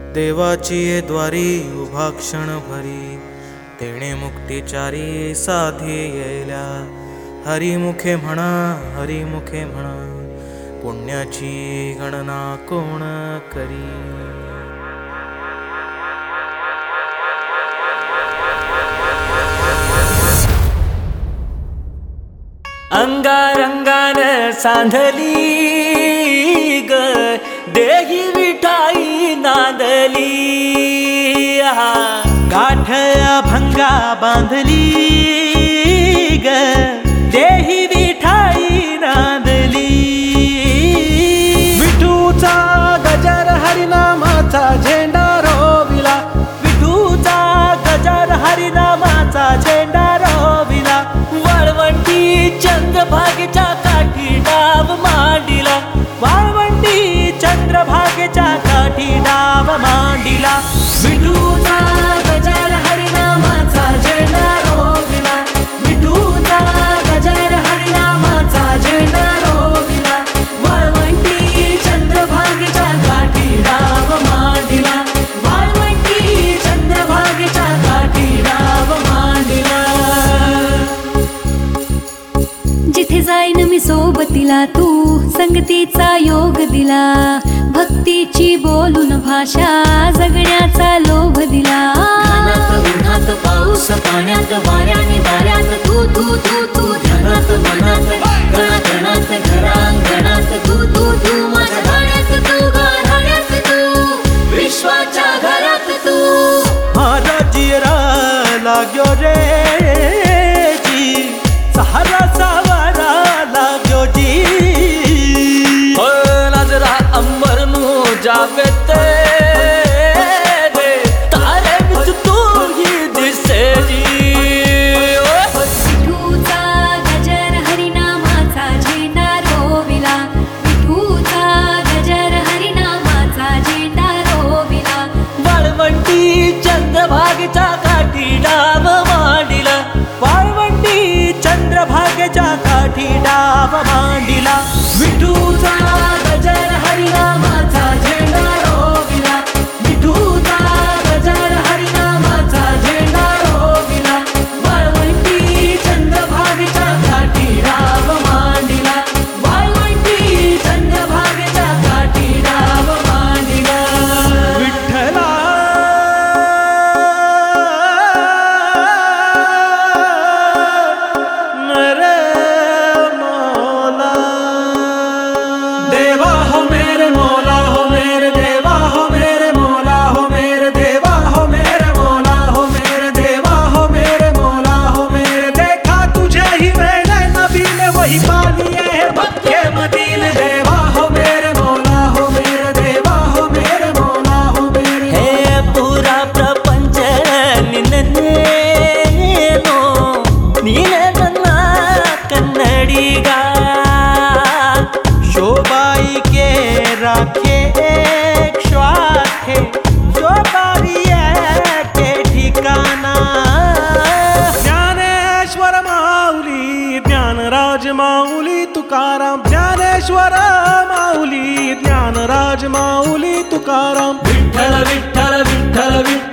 देवाची ये द्वारी उभा क्षण भरी, तेणे मुक्तिचारी साधी येल्या. हरिमुखे म्हणा, हरिमुखे म्हणा, पुण्याची गणना कोण करी. अंगारंगान सांधली ग देही विठाई नांदली. गाठया भंगा बांधली ग देही विठाई नांदली. विठूचा गजर हरिनामाचा झेंडा रोविला. विठूचा गजर हरिनामाचा झेंडा रोविला. वाळवंटी चंद्रभागेच्या काठी डाव मांडिला. वाळवंटी चंद्रभागेच्या काठी डाव मांडिला. विठूचा गजर हरिनामाचा झेंडा रोविला. विठूचा गजर हरिनामाचा झेंडा रोविला. वाळवंटी चंद्रभागेच्या काठी डाव मांडिला. वाळवंटी चंद्रभागेच्या काठी डाव मांडिला. जिथे जाईन मी सोबतीला तू संगतीचा योग दिला. भक्तीची बोलून भाषा जगण्याचा लोभ दिला. उन्हात पाऊस पाण्यात वाऱ्याने वाऱ्यात तू तू तू तू ध्यानात मनात गणात घरांगणात तू तू तू माझ्या गाण्यात तू गाण्यात तू विश्वाच्या घरात तू. माझा जिरा लाग्यो रे जी सहारा सावरा लाग्यो जी. नजरा अंबर नू जावे ते तारे विच तू ही दिसे जी. विठूचा गजर हरिनामाचा झेंडा रोविला. विठूचा गजर हरिनामाचा झेंडा रोविला. वाळवंटी चंद्रभागेच्या काठी डाव मांडिला. वाळवंटी चंद्रभागेच्या काठी डाव मांडिला. विठूचा गजर हरिनामाचा झेंडा रोविला. विठूचा गजर हरिनामाचा झेंडा रोविला. वाळवंटी चंद्रभागेच्या काठी डाव मांडिला. वाळवंटी चंद्रभागेच्या काठी डाव मांडिला. विठ्ठला नर मौला. देवा हो मेरे मौला हो मेरे देवा हो मेरे मौला हो मेरे देवा हो मेरे मौला हो मेरे देवा हो मेरे मौला हो मेरे. देखा तुझे ही मैंने नबी में वही पा लिए है मक्के मदीने. देवा हो मेरे मौला हो मेरे देवा हो मेरे मौला हो मेरे. हे पूरा प्रपंच निन्नेनो ನೀನೆ ನನ್ನ ಕನ್ನಡಿಗ. शोबाई के राखे एक श्वास है शोबाई के ठिकाना. ज्ञानेश्वर माऊली ज्ञानराज माऊली तुकाराम. ज्ञानेश्वर माऊली ज्ञानराज माऊली तुकाराम. विठ्ठल विठ्ठल विठ्ठल विठ्ठल